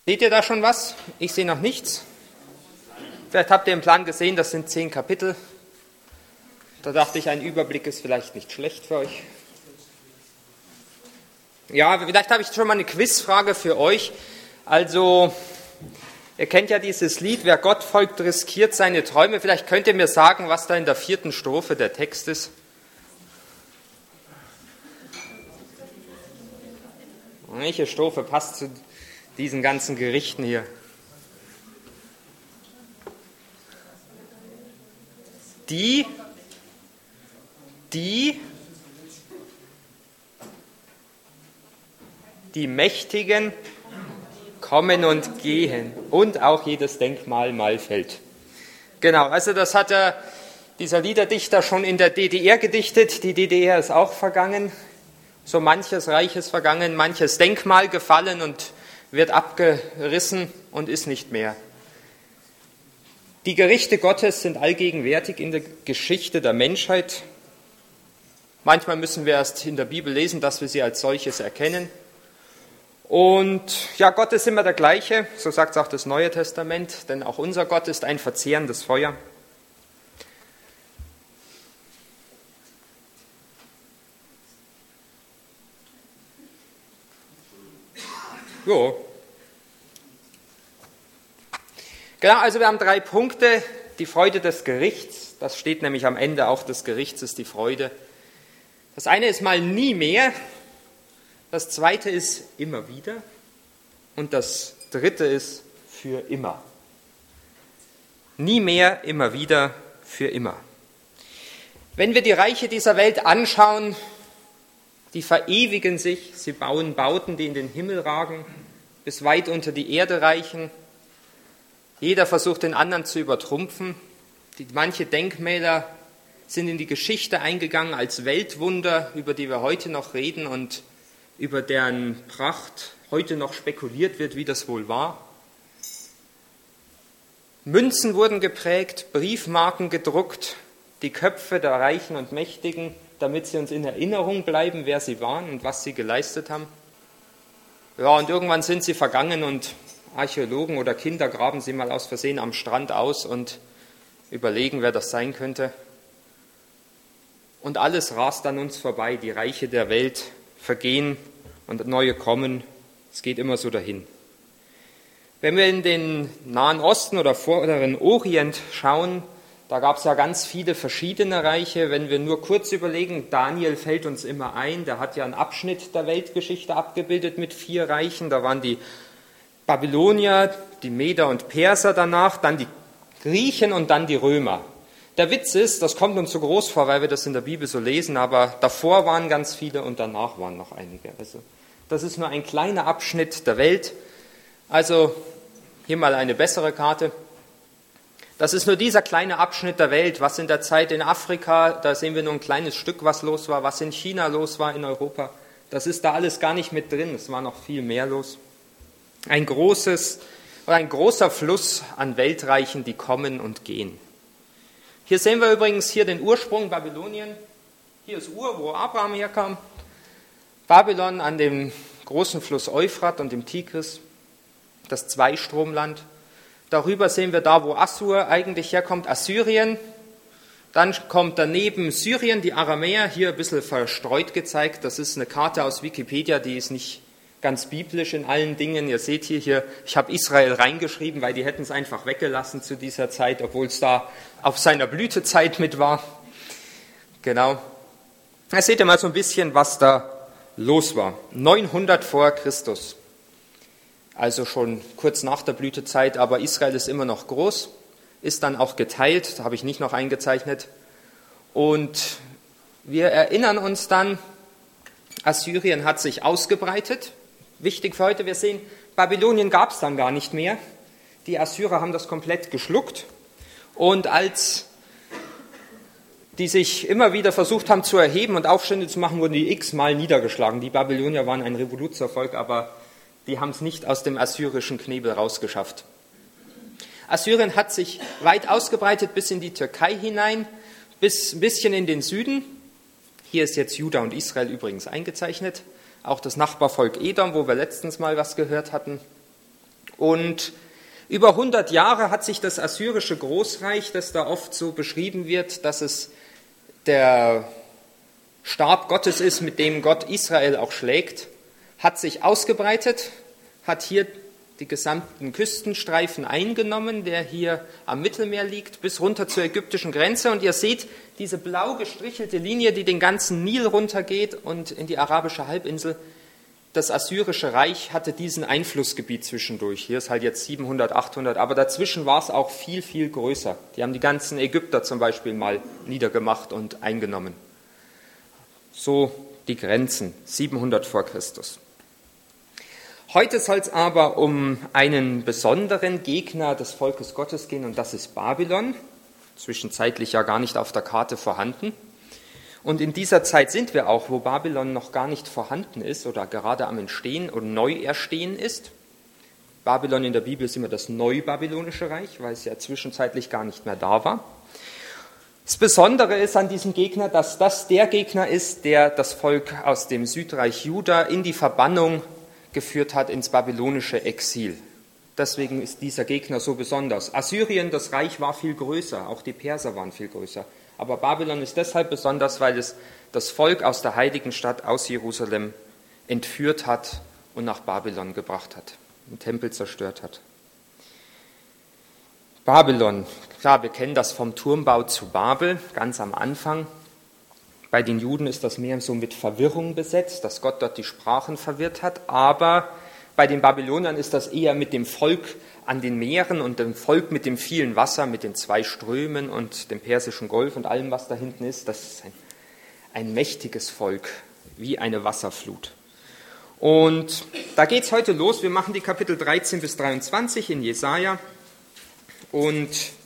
Seht ihr da schon was? Ich sehe noch nichts. Vielleicht habt ihr im Plan gesehen, das sind 10 Kapitel. Da dachte ich, ein Überblick ist vielleicht nicht schlecht für euch. Ja, vielleicht habe ich schon mal eine Quizfrage für euch. Also, ihr kennt ja dieses Lied, wer Gott folgt, riskiert seine Träume. Vielleicht könnt ihr mir sagen, was da in der 4. Strophe der Text ist. Welche Strophe passt zu diesen ganzen Gerichten hier? Die Mächtigen kommen und gehen und auch jedes Denkmal mal fällt. Genau, also das hat dieser Liederdichter schon in der DDR gedichtet. Die DDR ist auch vergangen. So manches Reich ist vergangen, manches Denkmal gefallen und wird abgerissen und ist nicht mehr. Die Gerichte Gottes sind allgegenwärtig in der Geschichte der Menschheit. Manchmal müssen wir erst in der Bibel lesen, dass wir sie als solches erkennen. Und ja, Gott ist immer der gleiche, so sagt es auch das Neue Testament, denn auch unser Gott ist ein verzehrendes Feuer. Jo. Genau, also wir haben 3 Punkte. Die Freude des Gerichts, das steht nämlich am Ende auch des Gerichts, ist die Freude. Das eine ist mal nie mehr, das zweite ist immer wieder und das dritte ist für immer. Nie mehr, immer wieder, für immer. Wenn wir die Reiche dieser Welt anschauen, die verewigen sich, sie bauen Bauten, die in den Himmel ragen, bis weit unter die Erde reichen. Jeder versucht, den anderen zu übertrumpfen. Manche Denkmäler sind in die Geschichte eingegangen als Weltwunder, über die wir heute noch reden und über deren Pracht heute noch spekuliert wird, wie das wohl war. Münzen wurden geprägt, Briefmarken gedruckt, die Köpfe der Reichen und Mächtigen, damit sie uns in Erinnerung bleiben, wer sie waren und was sie geleistet haben. Ja, und irgendwann sind sie vergangen und Archäologen oder Kinder graben sie mal aus Versehen am Strand aus und überlegen, wer das sein könnte. Und alles rast an uns vorbei. Die Reiche der Welt vergehen und neue kommen. Es geht immer so dahin. Wenn wir in den Nahen Osten oder Vorderen Orient schauen, da gab es ja ganz viele verschiedene Reiche. Wenn wir nur kurz überlegen, Daniel fällt uns immer ein, der hat ja einen Abschnitt der Weltgeschichte abgebildet mit 4 Reichen. Da waren die Babylonier, die Meder und Perser danach, dann die Griechen und dann die Römer. Der Witz ist, das kommt uns so groß vor, weil wir das in der Bibel so lesen, aber davor waren ganz viele und danach waren noch einige. Also das ist nur ein kleiner Abschnitt der Welt. Also hier mal eine bessere Karte. Das ist nur dieser kleine Abschnitt der Welt, was in der Zeit in Afrika, da sehen wir nur ein kleines Stück, was los war, was in China los war, in Europa. Das ist da alles gar nicht mit drin, es war noch viel mehr los. Ein großer Fluss an Weltreichen, die kommen und gehen. Hier sehen wir übrigens hier den Ursprung Babylonien. Hier ist Ur, wo Abraham herkam. Babylon an dem großen Fluss Euphrat und dem Tigris, das Zweistromland. Darüber sehen wir da, wo Assur eigentlich herkommt, Assyrien. Dann kommt daneben Syrien, die Aramäer, hier ein bisschen verstreut gezeigt. Das ist eine Karte aus Wikipedia, die ist nicht ganz biblisch in allen Dingen. Ihr seht hier, ich habe Israel reingeschrieben, weil die hätten es einfach weggelassen zu dieser Zeit, obwohl es da auf seiner Blütezeit mit war. Genau. Da seht ihr mal so ein bisschen, was da los war. 900 vor Christus. Also schon kurz nach der Blütezeit, aber Israel ist immer noch groß, ist dann auch geteilt, da habe ich nicht noch eingezeichnet. Und wir erinnern uns dann, Assyrien hat sich ausgebreitet. Wichtig für heute, wir sehen, Babylonien gab es dann gar nicht mehr. Die Assyrer haben das komplett geschluckt. Und als die sich immer wieder versucht haben zu erheben und Aufstände zu machen, wurden die x-mal niedergeschlagen. Die Babylonier waren ein Revoluzervolk, aber die haben es nicht aus dem assyrischen Knebel rausgeschafft. Assyrien hat sich weit ausgebreitet bis in die Türkei hinein, bis ein bisschen in den Süden. Hier ist jetzt Juda und Israel übrigens eingezeichnet. Auch das Nachbarvolk Edom, wo wir letztens mal was gehört hatten. Und über 100 Jahre hat sich das assyrische Großreich, das da oft so beschrieben wird, dass es der Stab Gottes ist, mit dem Gott Israel auch schlägt, hat sich ausgebreitet, hat hier die gesamten Küstenstreifen eingenommen, der hier am Mittelmeer liegt, bis runter zur ägyptischen Grenze. Und ihr seht diese blau gestrichelte Linie, die den ganzen Nil runtergeht und in die arabische Halbinsel. Das assyrische Reich hatte diesen Einflussgebiet zwischendurch. Hier ist halt jetzt 700, 800, aber dazwischen war es auch viel, viel größer. Die haben die ganzen Ägypter zum Beispiel mal niedergemacht und eingenommen. So die Grenzen, 700 vor Christus. Heute soll es aber um einen besonderen Gegner des Volkes Gottes gehen, und das ist Babylon, zwischenzeitlich ja gar nicht auf der Karte vorhanden. Und in dieser Zeit sind wir auch, wo Babylon noch gar nicht vorhanden ist oder gerade am Entstehen oder Neuerstehen ist. Babylon in der Bibel ist immer das Neubabylonische Reich, weil es ja zwischenzeitlich gar nicht mehr da war. Das Besondere ist an diesem Gegner, dass das der Gegner ist, der das Volk aus dem Südreich Juda in die Verbannung geführt hat, ins babylonische Exil. Deswegen ist dieser Gegner so besonders. Assyrien, das Reich, war viel größer, auch die Perser waren viel größer. Aber Babylon ist deshalb besonders, weil es das Volk aus der heiligen Stadt, aus Jerusalem, entführt hat und nach Babylon gebracht hat, den Tempel zerstört hat. Babylon, klar, wir kennen das vom Turmbau zu Babel, ganz am Anfang. Bei den Juden ist das mehr so mit Verwirrung besetzt, dass Gott dort die Sprachen verwirrt hat, aber bei den Babyloniern ist das eher mit dem Volk an den Meeren und dem Volk mit dem vielen Wasser, mit den 2 Strömen und dem Persischen Golf und allem, was da hinten ist. Das ist ein mächtiges Volk, wie eine Wasserflut. Und da geht es heute los. Wir machen die Kapitel 13 bis 23 in Jesaja. Und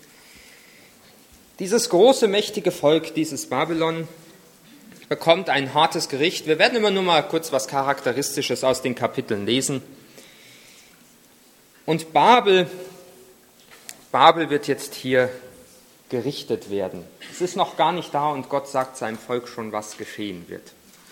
dieses große, mächtige Volk, dieses Babylon, bekommt ein hartes Gericht. Wir werden immer nur mal kurz was Charakteristisches aus den Kapiteln lesen. Und Babel wird jetzt hier gerichtet werden. Es ist noch gar nicht da und Gott sagt seinem Volk schon, was geschehen wird.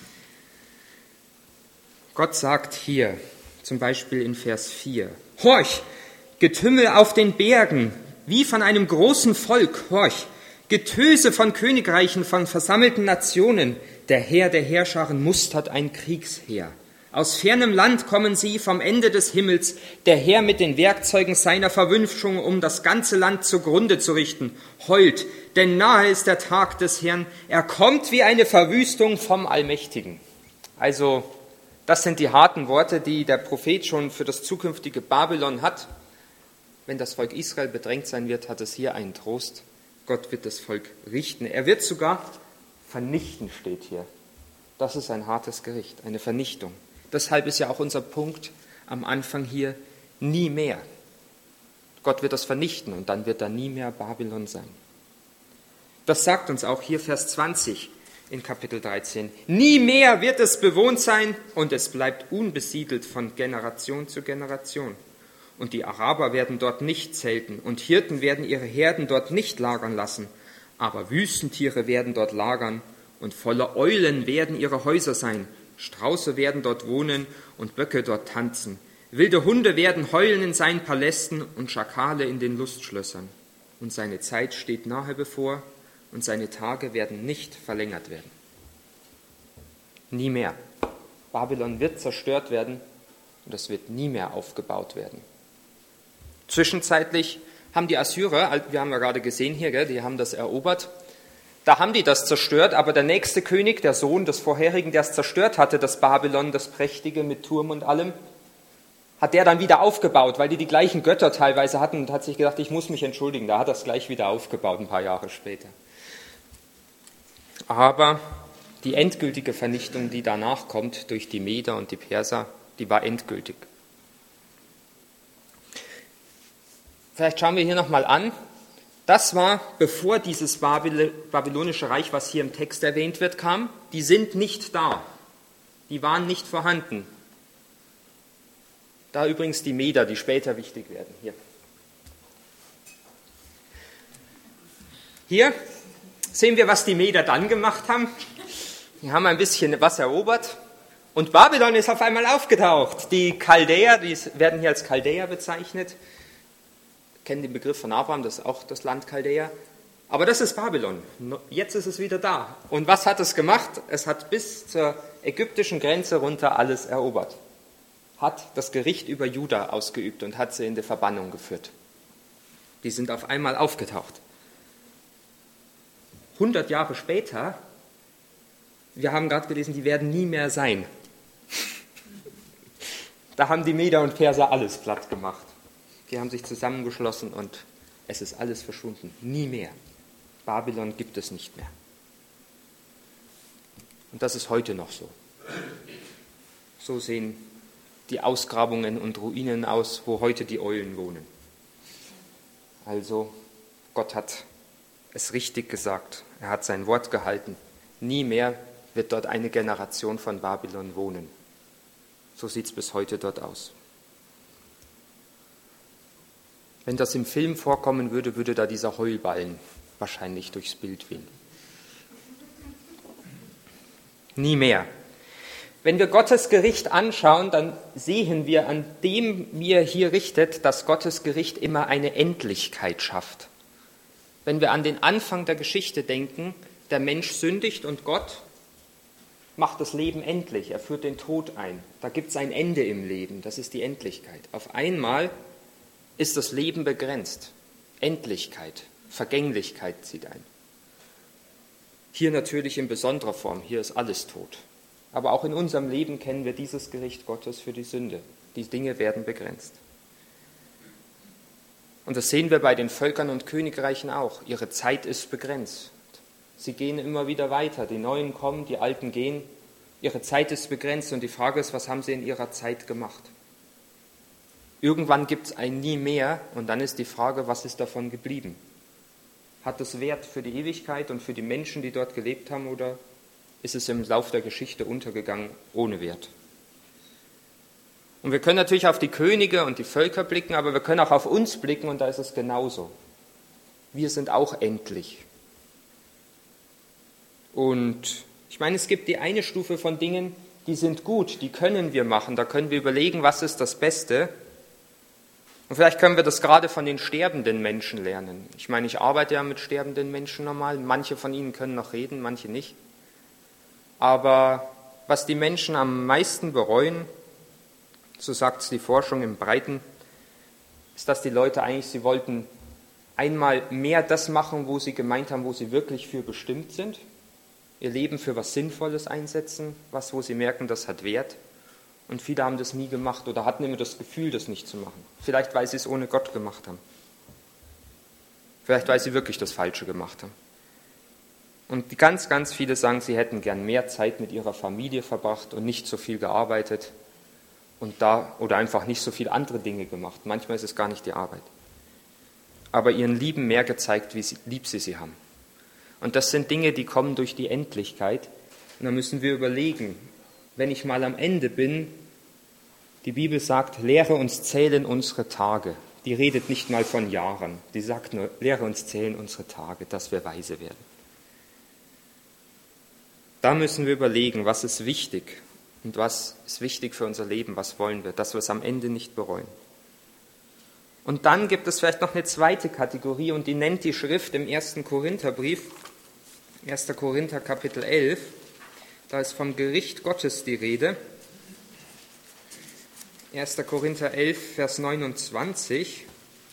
Gott sagt hier, zum Beispiel in Vers 4, Horch, Getümmel auf den Bergen, wie von einem großen Volk, horch, Getöse von Königreichen, von versammelten Nationen, der Herr der Heerscharen mustert ein Kriegsheer. Aus fernem Land kommen sie vom Ende des Himmels, der Herr mit den Werkzeugen seiner Verwünschung, um das ganze Land zugrunde zu richten. Heult, denn nahe ist der Tag des Herrn, er kommt wie eine Verwüstung vom Allmächtigen. Also, das sind die harten Worte, die der Prophet schon für das zukünftige Babylon hat. Wenn das Volk Israel bedrängt sein wird, hat es hier einen Trost. Gott wird das Volk richten. Er wird sogar vernichten, steht hier. Das ist ein hartes Gericht, eine Vernichtung. Deshalb ist ja auch unser Punkt am Anfang hier, nie mehr. Gott wird das vernichten und dann wird da nie mehr Babylon sein. Das sagt uns auch hier Vers 20 in Kapitel 13. Nie mehr wird es bewohnt sein und es bleibt unbesiedelt von Generation zu Generation. Und die Araber werden dort nicht zelten und Hirten werden ihre Herden dort nicht lagern lassen. Aber Wüstentiere werden dort lagern und volle Eulen werden ihre Häuser sein. Strauße werden dort wohnen und Böcke dort tanzen. Wilde Hunde werden heulen in seinen Palästen und Schakale in den Lustschlössern. Und seine Zeit steht nahe bevor und seine Tage werden nicht verlängert werden. Nie mehr. Babylon wird zerstört werden und es wird nie mehr aufgebaut werden. Zwischenzeitlich haben die Assyrer, wir haben ja gerade gesehen hier, die haben das erobert, da haben die das zerstört, aber der nächste König, der Sohn des vorherigen, der es zerstört hatte, das Babylon, das Prächtige mit Turm und allem, hat der dann wieder aufgebaut, weil die gleichen Götter teilweise hatten und hat sich gedacht, ich muss mich entschuldigen, da hat er es gleich wieder aufgebaut, ein paar Jahre später. Aber die endgültige Vernichtung, die danach kommt durch die Meder und die Perser, die war endgültig. Vielleicht schauen wir hier nochmal an. Das war, bevor dieses babylonische Reich, was hier im Text erwähnt wird, kam. Die sind nicht da. Die waren nicht vorhanden. Da übrigens die Meder, die später wichtig werden. Hier sehen wir, was die Meder dann gemacht haben. Die haben ein bisschen was erobert Und Babylon ist auf einmal aufgetaucht. Die Chaldäer, die werden hier als Chaldäer bezeichnet, kennen den Begriff von Abraham, das ist auch das Land Chaldäer. Aber das ist Babylon. Jetzt ist es wieder da. Und was hat es gemacht? Es hat bis zur ägyptischen Grenze runter alles erobert. Hat das Gericht über Juda ausgeübt und hat sie in die Verbannung geführt. Die sind auf einmal aufgetaucht. 100 Jahre später, wir haben gerade gelesen, die werden nie mehr sein. Da haben die Meder und Perser alles platt gemacht. Die haben sich zusammengeschlossen und es ist alles verschwunden. Nie mehr. Babylon gibt es nicht mehr. Und das ist heute noch so. So sehen die Ausgrabungen und Ruinen aus, wo heute die Eulen wohnen. Also, Gott hat es richtig gesagt. Er hat sein Wort gehalten. Nie mehr wird dort eine Generation von Babylon wohnen. So sieht es bis heute dort aus. Wenn das im Film vorkommen würde, würde da dieser Heulballen wahrscheinlich durchs Bild wehen. Nie mehr. Wenn wir Gottes Gericht anschauen, dann sehen wir, an dem wir hier richtet, dass Gottes Gericht immer eine Endlichkeit schafft. Wenn wir an den Anfang der Geschichte denken, der Mensch sündigt und Gott macht das Leben endlich, er führt den Tod ein. Da gibt es ein Ende im Leben, das ist die Endlichkeit. Auf einmal ist das Leben begrenzt. Endlichkeit, Vergänglichkeit zieht ein. Hier natürlich in besonderer Form, hier ist alles tot. Aber auch in unserem Leben kennen wir dieses Gericht Gottes für die Sünde. Die Dinge werden begrenzt. Und das sehen wir bei den Völkern und Königreichen auch. Ihre Zeit ist begrenzt. Sie gehen immer wieder weiter. Die Neuen kommen, die Alten gehen. Ihre Zeit ist begrenzt und die Frage ist, was haben sie in ihrer Zeit gemacht? Irgendwann gibt es ein Nie mehr und dann ist die Frage, was ist davon geblieben? Hat es Wert für die Ewigkeit und für die Menschen, die dort gelebt haben, oder ist es im Lauf der Geschichte untergegangen ohne Wert? Und wir können natürlich auf die Könige und die Völker blicken, aber wir können auch auf uns blicken und da ist es genauso. Wir sind auch endlich. Und ich meine, es gibt die eine Stufe von Dingen, die sind gut, die können wir machen. Da können wir überlegen, was ist das Beste. Und vielleicht können wir das gerade von den sterbenden Menschen lernen. Ich meine, ich arbeite ja mit sterbenden Menschen normal. Manche von ihnen können noch reden, manche nicht. Aber was die Menschen am meisten bereuen, so sagt es die Forschung im Breiten, ist, dass die Leute eigentlich, sie wollten einmal mehr das machen, wo sie gemeint haben, wo sie wirklich für bestimmt sind. Ihr Leben für was Sinnvolles einsetzen, wo sie merken, das hat Wert. Und viele haben das nie gemacht oder hatten immer das Gefühl, das nicht zu machen. Vielleicht, weil sie es ohne Gott gemacht haben. Vielleicht, weil sie wirklich das Falsche gemacht haben. Und ganz, ganz viele sagen, sie hätten gern mehr Zeit mit ihrer Familie verbracht und nicht so viel gearbeitet oder einfach nicht so viele andere Dinge gemacht. Manchmal ist es gar nicht die Arbeit. Aber ihren Lieben mehr gezeigt, wie lieb sie haben. Und das sind Dinge, die kommen durch die Endlichkeit. Und da müssen wir überlegen, wenn ich mal am Ende bin, die Bibel sagt, lehre uns zählen unsere Tage. Die redet nicht mal von Jahren. Die sagt nur, lehre uns zählen unsere Tage, dass wir weise werden. Da müssen wir überlegen, was ist wichtig und was ist wichtig für unser Leben, was wollen wir, dass wir es am Ende nicht bereuen. Und dann gibt es vielleicht noch eine zweite Kategorie und die nennt die Schrift im 1. Korintherbrief, 1. Korinther Kapitel 11, da ist vom Gericht Gottes die Rede. 1. Korinther 11, Vers 29.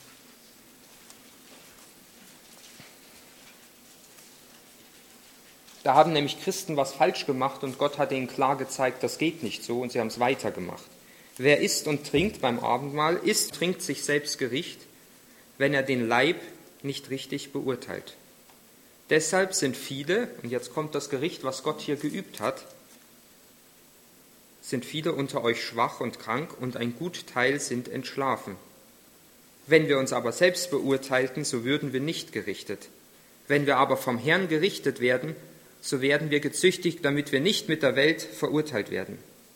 Da haben nämlich Christen was falsch gemacht und Gott hat ihnen klar gezeigt, das geht nicht so und sie haben es weitergemacht. Wer isst und trinkt beim Abendmahl, isst, trinkt sich selbst Gericht, wenn er den Leib nicht richtig beurteilt. Deshalb sind viele, und jetzt kommt das Gericht, was Gott hier geübt hat, sind viele unter euch schwach und krank und ein Gutteil sind entschlafen. Wenn wir uns aber selbst beurteilten, so würden wir nicht gerichtet. Wenn wir aber vom Herrn gerichtet werden, so werden wir gezüchtigt, damit wir nicht mit der Welt verurteilt werden.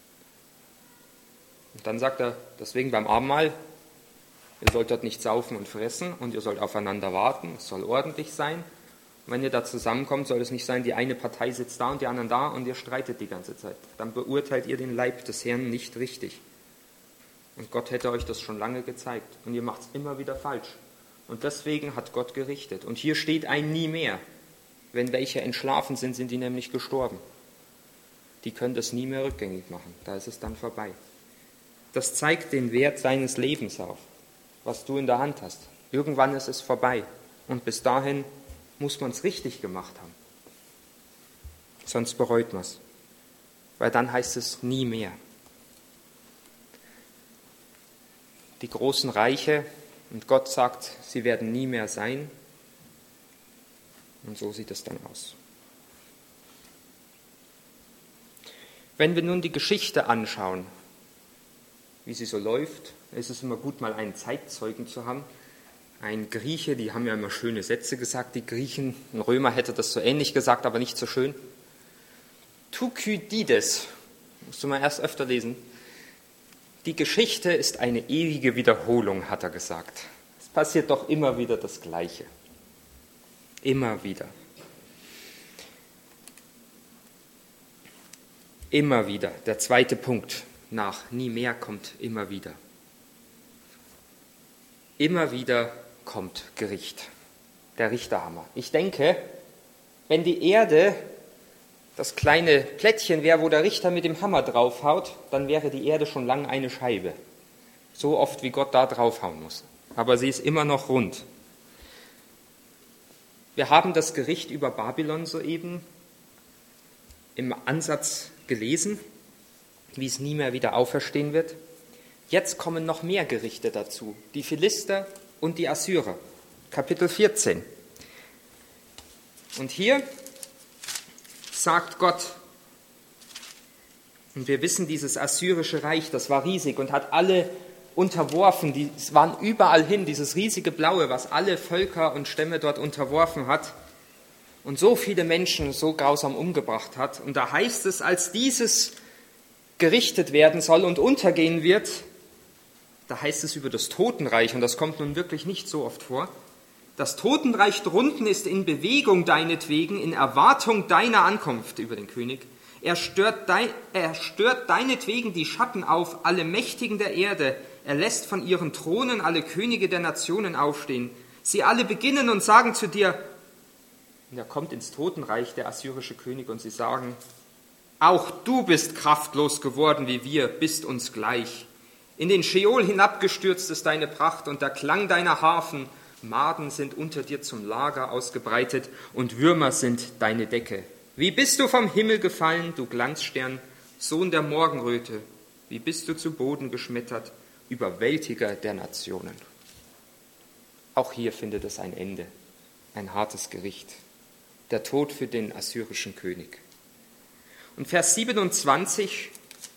Und dann sagt er, deswegen beim Abendmahl, ihr sollt dort nicht saufen und fressen und ihr sollt aufeinander warten, es soll ordentlich sein. Wenn ihr da zusammenkommt, soll es nicht sein, die eine Partei sitzt da und die anderen da und ihr streitet die ganze Zeit. Dann beurteilt ihr den Leib des Herrn nicht richtig. Und Gott hätte euch das schon lange gezeigt. Und ihr macht es immer wieder falsch. Und deswegen hat Gott gerichtet. Und hier steht ein nie mehr. Wenn welche entschlafen sind, sind die nämlich gestorben. Die können das nie mehr rückgängig machen. Da ist es dann vorbei. Das zeigt den Wert seines Lebens auf, was du in der Hand hast. Irgendwann ist es vorbei. Und bis dahin muss man es richtig gemacht haben. Sonst bereut man es. Weil dann heißt es nie mehr. Die großen Reiche, und Gott sagt, sie werden nie mehr sein. Und so sieht es dann aus. Wenn wir nun die Geschichte anschauen, wie sie so läuft, ist es immer gut, mal einen Zeitzeugen zu haben. Ein Grieche, die haben ja immer schöne Sätze gesagt, die Griechen. Ein Römer hätte das so ähnlich gesagt, aber nicht so schön. Thukydides, musst du mal erst öfter lesen. Die Geschichte ist eine ewige Wiederholung, hat er gesagt. Es passiert doch immer wieder das Gleiche. Immer wieder. Immer wieder. Der zweite Punkt nach nie mehr kommt immer wieder. Immer wieder kommt Gericht. Der Richterhammer. Ich denke, wenn die Erde das kleine Plättchen wäre, wo der Richter mit dem Hammer draufhaut, dann wäre die Erde schon lange eine Scheibe. So oft, wie Gott da draufhauen muss. Aber sie ist immer noch rund. Wir haben das Gericht über Babylon soeben im Ansatz gelesen, wie es nie mehr wieder auferstehen wird. Jetzt kommen noch mehr Gerichte dazu, die Philister und die Assyrer. Kapitel 14. Und hier sagt Gott, und wir wissen, dieses assyrische Reich, das war riesig und hat alle unterworfen, es waren überall hin, dieses riesige Blaue, was alle Völker und Stämme dort unterworfen hat und so viele Menschen so grausam umgebracht hat. Und da heißt es, als dieses gerichtet werden soll und untergehen wird, da heißt es über das Totenreich, und das kommt nun wirklich nicht so oft vor, das Totenreich drunten ist in Bewegung deinetwegen, in Erwartung deiner Ankunft über den König. Er stört deinetwegen die Schatten auf, alle Mächtigen der Erde. Er lässt von ihren Thronen alle Könige der Nationen aufstehen. Sie alle beginnen und sagen zu dir, und er kommt ins Totenreich, der assyrische König, und sie sagen, auch du bist kraftlos geworden wie wir, bist uns gleich. In den Scheol hinabgestürzt ist deine Pracht und der Klang deiner Harfen. Maden sind unter dir zum Lager ausgebreitet und Würmer sind deine Decke. Wie bist du vom Himmel gefallen, du Glanzstern, Sohn der Morgenröte? Wie bist du zu Boden geschmettert, Überwältiger der Nationen? Auch hier findet es ein Ende, ein hartes Gericht. Der Tod für den assyrischen König. Und Vers 27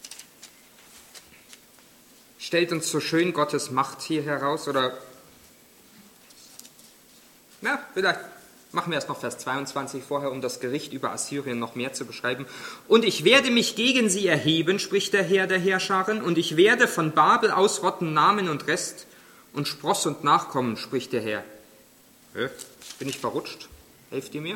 stellt uns so schön Gottes Macht hier heraus, oder vielleicht machen wir erst noch Vers 22 vorher, um das Gericht über Assyrien noch mehr zu beschreiben. Und ich werde mich gegen sie erheben, spricht der Herr der Herrscharen, und ich werde von Babel ausrotten Namen und Rest und Spross und Nachkommen, spricht der Herr. Bin ich verrutscht? Helft ihr mir?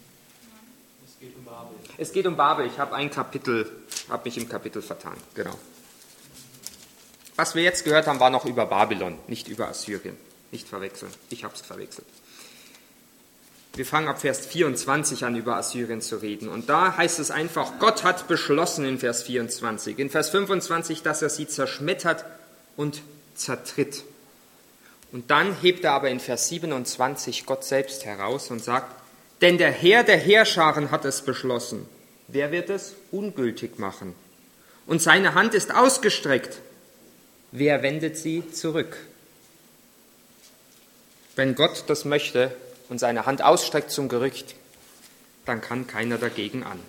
Es geht um Babel. Ich habe mich im Kapitel vertan. Genau. Was wir jetzt gehört haben, war noch über Babylon, nicht über Assyrien. Nicht verwechseln. Ich habe es verwechselt. Wir fangen ab Vers 24 an, über Assyrien zu reden. Und da heißt es einfach, Gott hat beschlossen in Vers 24. In Vers 25, dass er sie zerschmettert und zertritt. Und dann hebt er aber in Vers 27 Gott selbst heraus und sagt, denn der Herr der Heerscharen hat es beschlossen. Wer wird es ungültig machen? Und seine Hand ist ausgestreckt. Wer wendet sie zurück? Wenn Gott das möchte und seine Hand ausstreckt zum Gericht, dann kann keiner dagegen an.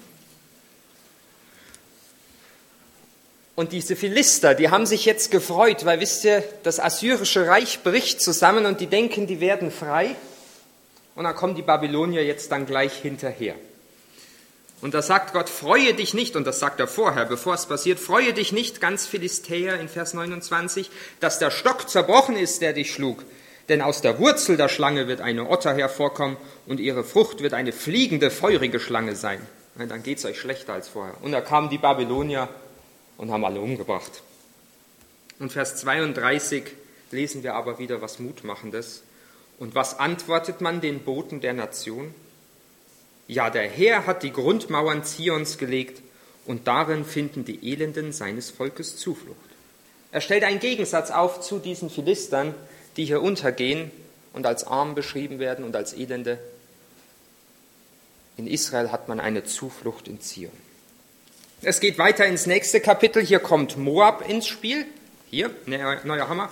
Und diese Philister, die haben sich jetzt gefreut, weil, wisst ihr, das assyrische Reich bricht zusammen und die denken, die werden frei. Und dann kommen die Babylonier jetzt dann gleich hinterher. Und da sagt Gott, freue dich nicht, und das sagt er vorher, bevor es passiert, freue dich nicht, ganz Philistäer in Vers 29, dass der Stock zerbrochen ist, der dich schlug. Denn aus der Wurzel der Schlange wird eine Otter hervorkommen und ihre Frucht wird eine fliegende, feurige Schlange sein. Ja, dann geht es euch schlechter als vorher. Und da kamen die Babylonier und haben alle umgebracht. Und Vers 32 lesen wir aber wieder was Mutmachendes. Und was antwortet man den Boten der Nation? Ja, der Herr hat die Grundmauern Zions gelegt und darin finden die Elenden seines Volkes Zuflucht. Er stellt einen Gegensatz auf zu diesen Philistern, die hier untergehen und als arm beschrieben werden und als Elende. In Israel hat man eine Zuflucht in Zion. Es geht weiter ins nächste Kapitel. Hier kommt Moab ins Spiel. Hier, neuer Hammer.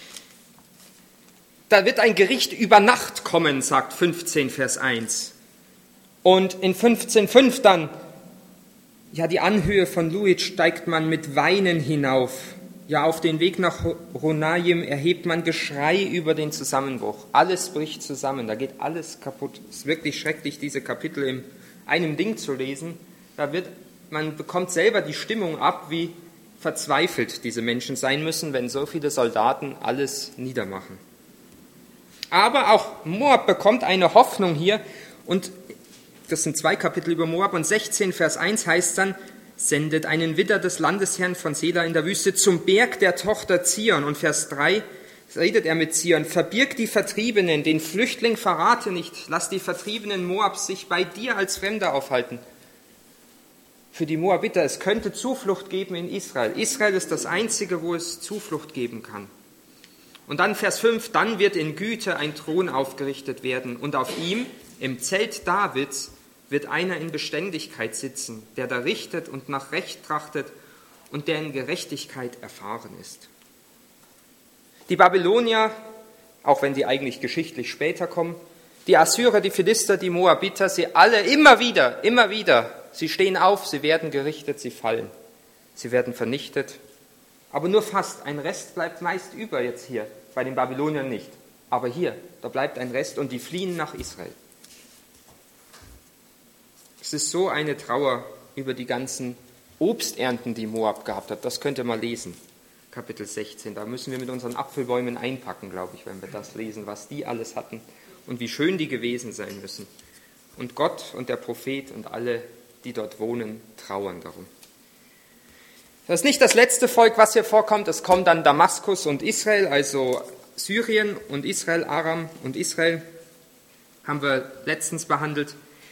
Da wird ein Gericht über Nacht kommen, sagt 15, Vers 1. Und in 15,5 dann, ja, die Anhöhe von Luhit steigt man mit Weinen hinauf. Ja, auf den Weg nach Ronaim erhebt man Geschrei über den Zusammenbruch. Alles bricht zusammen, da geht alles kaputt. Es ist wirklich schrecklich, diese Kapitel in einem Ding zu lesen. Man bekommt selber die Stimmung ab, wie verzweifelt diese Menschen sein müssen, wenn so viele Soldaten alles niedermachen. Aber auch Moab bekommt eine Hoffnung hier. Und das sind 2 Kapitel über Moab. Und 16, Vers 1 heißt dann, sendet einen Widder des Landesherrn von Sela in der Wüste zum Berg der Tochter Zion. Und Vers 3 redet er mit Zion, verbirg die Vertriebenen, den Flüchtling verrate nicht, lass die Vertriebenen Moabs sich bei dir als Fremder aufhalten. Für die Moabiter, es könnte Zuflucht geben in Israel. Israel ist das Einzige, wo es Zuflucht geben kann. Und dann Vers 5, dann wird in Güte ein Thron aufgerichtet werden und auf ihm, im Zelt Davids, wird einer in Beständigkeit sitzen, der da richtet und nach Recht trachtet und der in Gerechtigkeit erfahren ist. Die Babylonier, auch wenn die eigentlich geschichtlich später kommen, die Assyrer, die Philister, die Moabiter, sie alle immer wieder, sie stehen auf, sie werden gerichtet, sie fallen, sie werden vernichtet. Aber nur fast, ein Rest bleibt meist über jetzt hier, bei den Babyloniern nicht. Aber hier, da bleibt ein Rest und die fliehen nach Israel. Es ist so eine Trauer über die ganzen Obsternten, die Moab gehabt hat. Das könnt ihr mal lesen, Kapitel 16. Da müssen wir mit unseren Apfelbäumen einpacken, glaube ich, wenn wir das lesen, was die alles hatten und wie schön die gewesen sein müssen. Und Gott und der Prophet und alle, die dort wohnen, trauern darum. Das ist nicht das letzte Volk, was hier vorkommt. Es kommt dann Damaskus und Israel, also Syrien und Israel, Aram und Israel, haben wir letztens behandelt.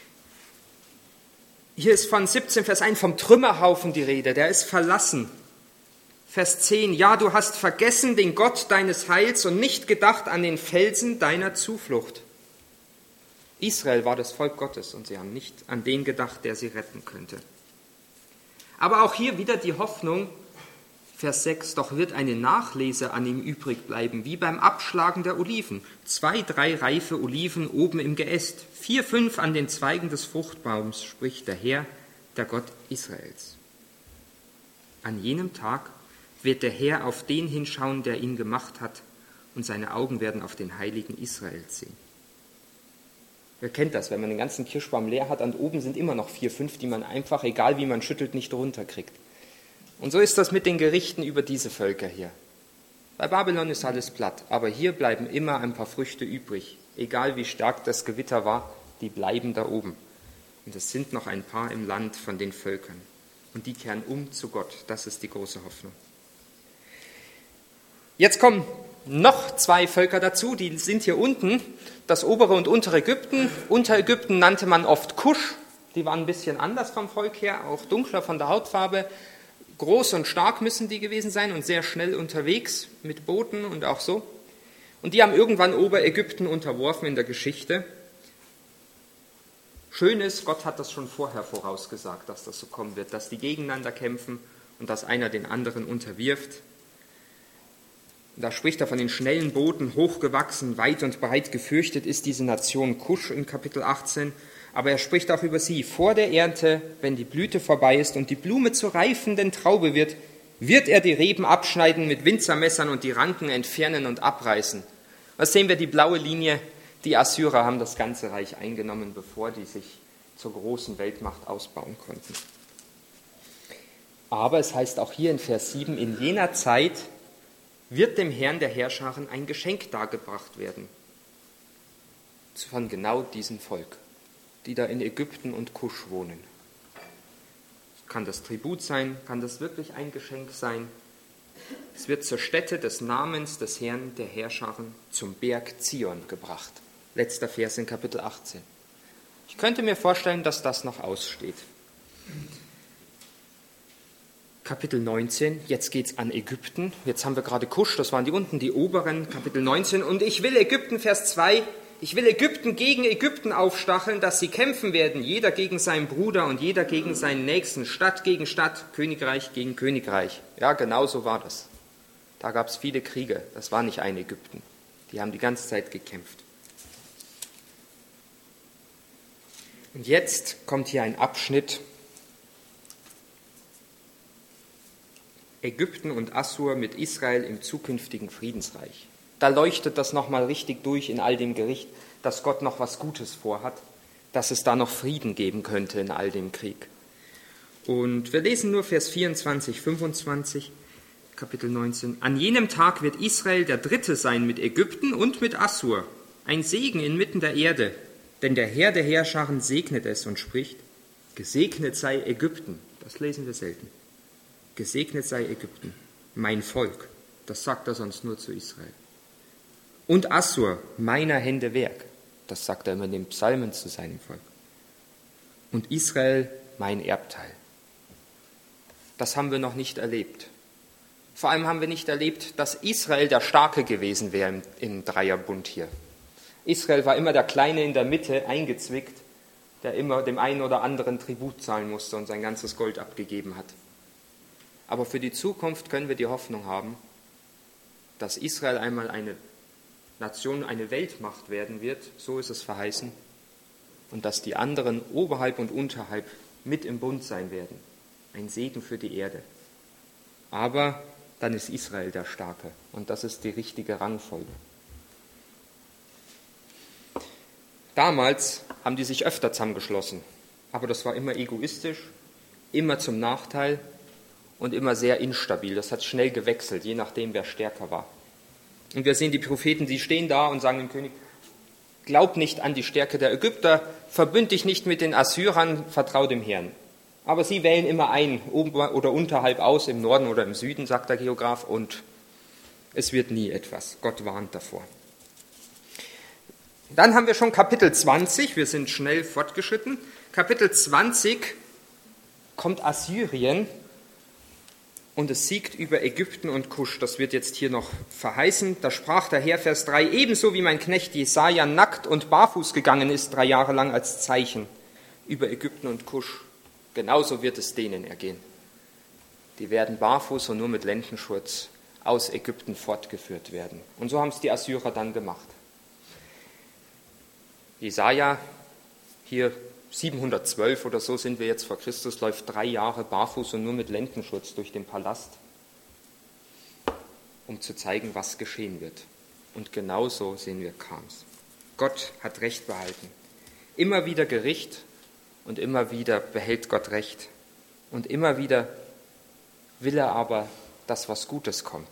Hier ist von 17, Vers 1 vom Trümmerhaufen die Rede, der ist verlassen. Vers 10, ja, du hast vergessen den Gott deines Heils und nicht gedacht an den Felsen deiner Zuflucht. Israel war das Volk Gottes und sie haben nicht an den gedacht, der sie retten könnte. Aber auch hier wieder die Hoffnung, Vers 6, doch wird eine Nachlese an ihm übrig bleiben, wie beim Abschlagen der Oliven. 2, 3 reife Oliven oben im Geäst, 4, 5 an den Zweigen des Fruchtbaums, spricht der Herr, der Gott Israels. An jenem Tag wird der Herr auf den hinschauen, der ihn gemacht hat, und seine Augen werden auf den Heiligen Israels sehen. Wer kennt das, wenn man den ganzen Kirschbaum leer hat und oben sind immer noch 4, 5, die man einfach, egal wie man schüttelt, nicht runterkriegt. Und so ist das mit den Gerichten über diese Völker hier. Bei Babylon ist alles platt, aber hier bleiben immer ein paar Früchte übrig. Egal wie stark das Gewitter war, die bleiben da oben. Und es sind noch ein paar im Land von den Völkern. Und die kehren um zu Gott. Das ist die große Hoffnung. Jetzt kommen noch 2 Völker dazu, die sind hier unten, das obere und untere Ägypten. Unterägypten nannte man oft Kusch, die waren ein bisschen anders vom Volk her, auch dunkler von der Hautfarbe. Groß und stark müssen die gewesen sein und sehr schnell unterwegs mit Booten und auch so. Und die haben irgendwann Oberägypten unterworfen in der Geschichte. Schön ist, Gott hat das schon vorher vorausgesagt, dass das so kommen wird, dass die gegeneinander kämpfen und dass einer den anderen unterwirft. Da spricht er von den schnellen Booten, hochgewachsen, weit und breit gefürchtet ist diese Nation Kusch in Kapitel 18. Aber er spricht auch über sie. Vor der Ernte, wenn die Blüte vorbei ist und die Blume zur reifenden Traube wird, wird er die Reben abschneiden mit Winzermessern und die Ranken entfernen und abreißen. Was sehen wir, die blaue Linie? Die Assyrer haben das ganze Reich eingenommen, bevor die sich zur großen Weltmacht ausbauen konnten. Aber es heißt auch hier in Vers 7, in jener Zeit wird dem Herrn der Heerscharen ein Geschenk dargebracht werden. Von genau diesem Volk, die da in Ägypten und Kusch wohnen. Kann das Tribut sein? Kann das wirklich ein Geschenk sein? Es wird zur Stätte des Namens des Herrn der Heerscharen zum Berg Zion gebracht. Letzter Vers in Kapitel 18. Ich könnte mir vorstellen, dass das noch aussteht. Kapitel 19, jetzt geht es an Ägypten. Jetzt haben wir gerade Kusch, das waren die unten, die oberen, Kapitel 19. Und ich will Ägypten, Vers 2, ich will Ägypten gegen Ägypten aufstacheln, dass sie kämpfen werden, jeder gegen seinen Bruder und jeder gegen seinen Nächsten, Stadt gegen Stadt, Königreich gegen Königreich. Ja, genau so war das. Da gab es viele Kriege, das war nicht ein Ägypten. Die haben die ganze Zeit gekämpft. Und jetzt kommt hier ein Abschnitt. Ägypten und Assur mit Israel im zukünftigen Friedensreich. Da leuchtet das nochmal richtig durch in all dem Gericht, dass Gott noch was Gutes vorhat, dass es da noch Frieden geben könnte in all dem Krieg. Und wir lesen nur Vers 24, 25, Kapitel 19. An jenem Tag wird Israel der Dritte sein mit Ägypten und mit Assur, ein Segen inmitten der Erde. Denn der Herr der Heerscharen segnet es und spricht, gesegnet sei Ägypten. Das lesen wir selten. Gesegnet sei Ägypten, mein Volk. Das sagt er sonst nur zu Israel. Und Assur, meiner Hände Werk. Das sagt er immer in den Psalmen zu seinem Volk. Und Israel, mein Erbteil. Das haben wir noch nicht erlebt. Vor allem haben wir nicht erlebt, dass Israel der Starke gewesen wäre im Dreierbund hier. Israel war immer der Kleine in der Mitte, eingezwickt, der immer dem einen oder anderen Tribut zahlen musste und sein ganzes Gold abgegeben hat. Aber für die Zukunft können wir die Hoffnung haben, dass Israel einmal eine Nation, eine Weltmacht werden wird, so ist es verheißen, und dass die anderen oberhalb und unterhalb mit im Bund sein werden. Ein Segen für die Erde. Aber dann ist Israel der Starke und das ist die richtige Rangfolge. Damals haben die sich öfter zusammengeschlossen, aber das war immer egoistisch, immer zum Nachteil und immer sehr instabil. Das hat schnell gewechselt, je nachdem, wer stärker war. Und wir sehen die Propheten, die stehen da und sagen dem König, glaub nicht an die Stärke der Ägypter, verbünd dich nicht mit den Assyrern, vertrau dem Herrn. Aber sie wählen immer ein, oben oder unterhalb aus, im Norden oder im Süden, sagt der Geograf, und es wird nie etwas. Gott warnt davor. Dann haben wir schon Kapitel 20, wir sind schnell fortgeschritten. Kapitel 20 kommt Assyrien und es siegt über Ägypten und Kusch. Das wird jetzt hier noch verheißen. Da sprach der Herr, Vers 3, ebenso wie mein Knecht Jesaja nackt und barfuß gegangen ist 3 Jahre lang als Zeichen über Ägypten und Kusch. Genauso wird es denen ergehen. Die werden barfuß und nur mit Lendenschurz aus Ägypten fortgeführt werden. Und so haben es die Assyrer dann gemacht. Jesaja, hier 712 oder so sind wir jetzt vor Christus, läuft 3 Jahre barfuß und nur mit Lendenschutz durch den Palast, um zu zeigen, was geschehen wird. Und genauso sehen wir kam's. Gott hat Recht behalten. Immer wieder Gericht und immer wieder behält Gott Recht. Und immer wieder will er aber, dass was Gutes kommt.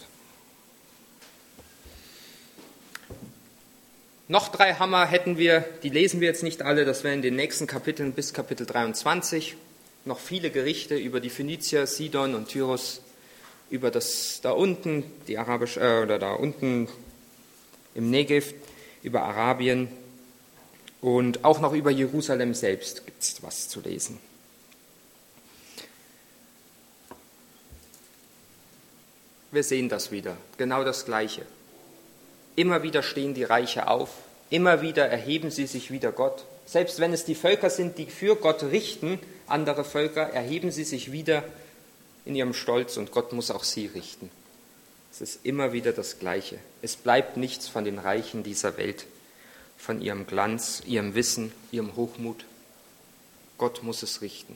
Noch 3 Hammer hätten wir, die lesen wir jetzt nicht alle, das wären in den nächsten Kapiteln bis Kapitel 23. Noch viele Gerichte über die Phönizier, Sidon und Tyrus, über das da unten, oder da unten im Negev, über Arabien und auch noch über Jerusalem selbst gibt es was zu lesen. Wir sehen das wieder, genau das Gleiche. Immer wieder stehen die Reiche auf, immer wieder erheben sie sich wider Gott. Selbst wenn es die Völker sind, die für Gott richten, andere Völker, erheben sie sich wieder in ihrem Stolz und Gott muss auch sie richten. Es ist immer wieder das Gleiche. Es bleibt nichts von den Reichen dieser Welt, von ihrem Glanz, ihrem Wissen, ihrem Hochmut. Gott muss es richten.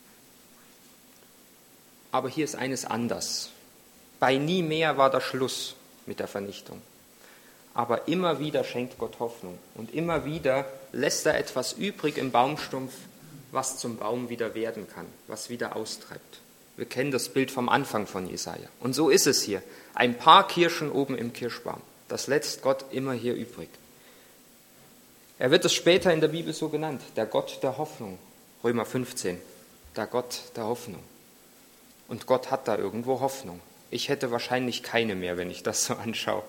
Aber hier ist eines anders. Bei nie mehr war der Schluss mit der Vernichtung. Aber immer wieder schenkt Gott Hoffnung und immer wieder lässt er etwas übrig im Baumstumpf, was zum Baum wieder werden kann, was wieder austreibt. Wir kennen das Bild vom Anfang von Jesaja. Und so ist es hier. Ein paar Kirschen oben im Kirschbaum. Das lässt Gott immer hier übrig. Er wird es später in der Bibel so genannt, der Gott der Hoffnung. Römer 15, der Gott der Hoffnung. Und Gott hat da irgendwo Hoffnung. Ich hätte wahrscheinlich keine mehr, wenn ich das so anschaue.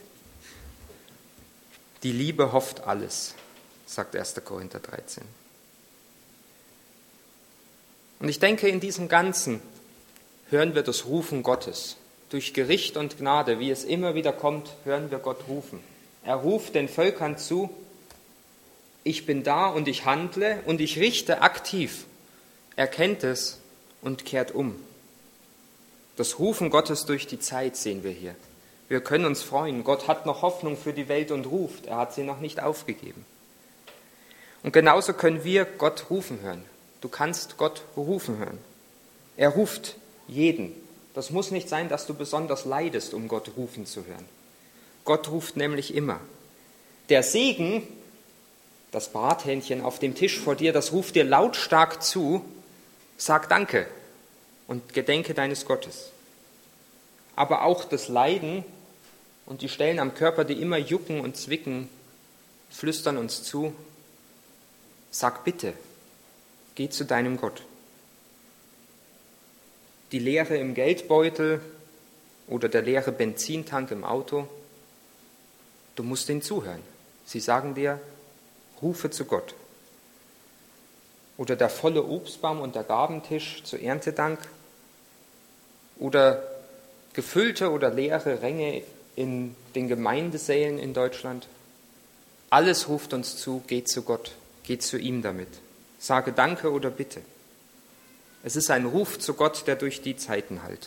Die Liebe hofft alles, sagt 1. Korinther 13. Und ich denke, in diesem Ganzen hören wir das Rufen Gottes. Durch Gericht und Gnade, wie es immer wieder kommt, hören wir Gott rufen. Er ruft den Völkern zu, ich bin da und ich handle und ich richte aktiv. Er kennt es und kehrt um. Das Rufen Gottes durch die Zeit sehen wir hier. Wir können uns freuen. Gott hat noch Hoffnung für die Welt und ruft. Er hat sie noch nicht aufgegeben. Und genauso können wir Gott rufen hören. Du kannst Gott rufen hören. Er ruft jeden. Das muss nicht sein, dass du besonders leidest, um Gott rufen zu hören. Gott ruft nämlich immer. Der Segen, das Brathähnchen auf dem Tisch vor dir, das ruft dir lautstark zu, sag Danke und gedenke deines Gottes. Aber auch das Leiden und die Stellen am Körper, die immer jucken und zwicken, flüstern uns zu, sag bitte, geh zu deinem Gott. Die Leere im Geldbeutel oder der leere Benzintank im Auto, du musst ihnen zuhören. Sie sagen dir, rufe zu Gott. Oder der volle Obstbaum und der Gabentisch zu Erntedank. Oder gefüllte oder leere Ränge in den Gemeindesälen in Deutschland. Alles ruft uns zu, geht zu Gott, geht zu ihm damit. Sage Danke oder Bitte. Es ist ein Ruf zu Gott, der durch die Zeiten hallt.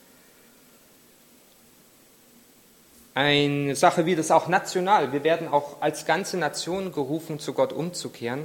Eine Sache wie das auch national. Wir werden auch als ganze Nation gerufen, zu Gott umzukehren.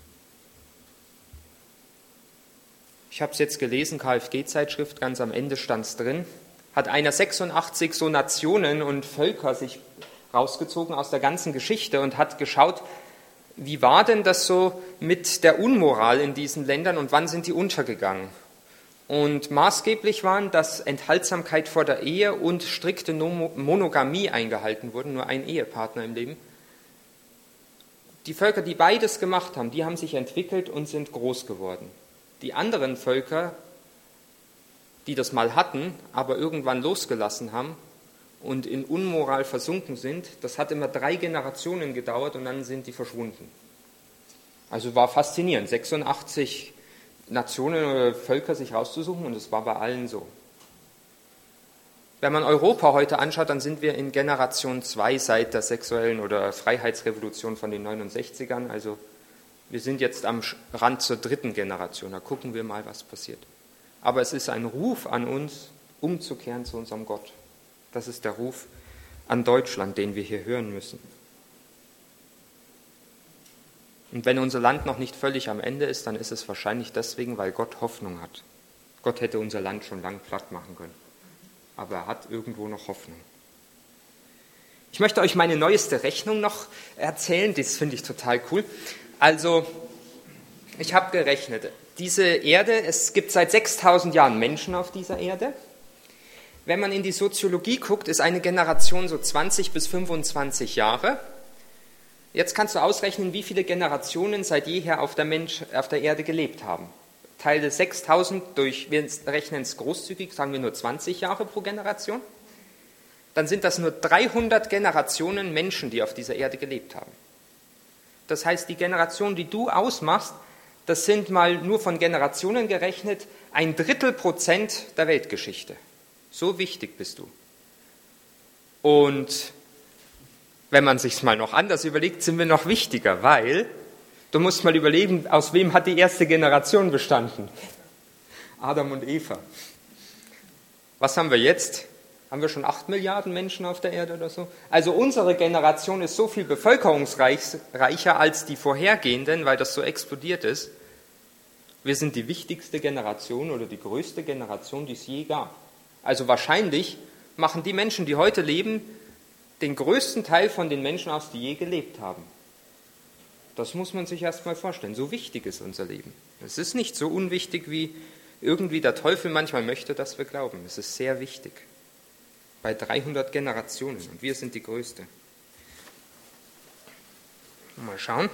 Ich habe es jetzt gelesen, KfG-Zeitschrift, ganz am Ende stand es drin. Hat einer 86 so Nationen und Völker sich rausgezogen aus der ganzen Geschichte und hat geschaut, wie war denn das so mit der Unmoral in diesen Ländern und wann sind die untergegangen? Und maßgeblich waren, dass Enthaltsamkeit vor der Ehe und strikte Monogamie eingehalten wurden, nur ein Ehepartner im Leben. Die Völker, die beides gemacht haben, die haben sich entwickelt und sind groß geworden. Die anderen Völker, die das mal hatten, aber irgendwann losgelassen haben und in Unmoral versunken sind, das hat immer 3 Generationen gedauert und dann sind die verschwunden. Also war faszinierend, 86 Nationen oder Völker sich rauszusuchen und es war bei allen so. Wenn man Europa heute anschaut, dann sind wir in Generation 2 seit der sexuellen oder Freiheitsrevolution von den 69ern. Also wir sind jetzt am Rand zur 3. Generation, da gucken wir mal, was passiert. Aber es ist ein Ruf an uns, umzukehren zu unserem Gott. Das ist der Ruf an Deutschland, den wir hier hören müssen. Und wenn unser Land noch nicht völlig am Ende ist, dann ist es wahrscheinlich deswegen, weil Gott Hoffnung hat. Gott hätte unser Land schon lang platt machen können. Aber er hat irgendwo noch Hoffnung. Ich möchte euch meine neueste Rechnung noch erzählen, das finde ich total cool. Also, ich habe gerechnet, diese Erde, es gibt seit 6000 Jahren Menschen auf dieser Erde. Wenn man in die Soziologie guckt, ist eine Generation so 20 bis 25 Jahre. Jetzt kannst du ausrechnen, wie viele Generationen seit jeher auf der Erde gelebt haben. Teile 6000 durch, wir rechnen es großzügig, sagen wir nur 20 Jahre pro Generation. Dann sind das nur 300 Generationen Menschen, die auf dieser Erde gelebt haben. Das heißt, die Generation, die du ausmachst, das sind mal nur von Generationen gerechnet 1/3% der Weltgeschichte. So wichtig bist du. Und wenn man sich mal noch anders überlegt, sind wir noch wichtiger, weil du musst mal überlegen, aus wem hat die erste Generation bestanden? Adam und Eva. Was haben wir jetzt? Haben wir schon 8 Milliarden Menschen auf der Erde oder so? Also unsere Generation ist so viel bevölkerungsreicher als die vorhergehenden, weil das so explodiert ist. Wir sind die wichtigste Generation oder die größte Generation, die es je gab. Also wahrscheinlich machen die Menschen, die heute leben, den größten Teil von den Menschen aus, die je gelebt haben. Das muss man sich erst mal vorstellen. So wichtig ist unser Leben. Es ist nicht so unwichtig wie irgendwie der Teufel manchmal möchte, dass wir glauben. Es ist sehr wichtig. Bei 300 Generationen und wir sind die Größte. Mal schauen.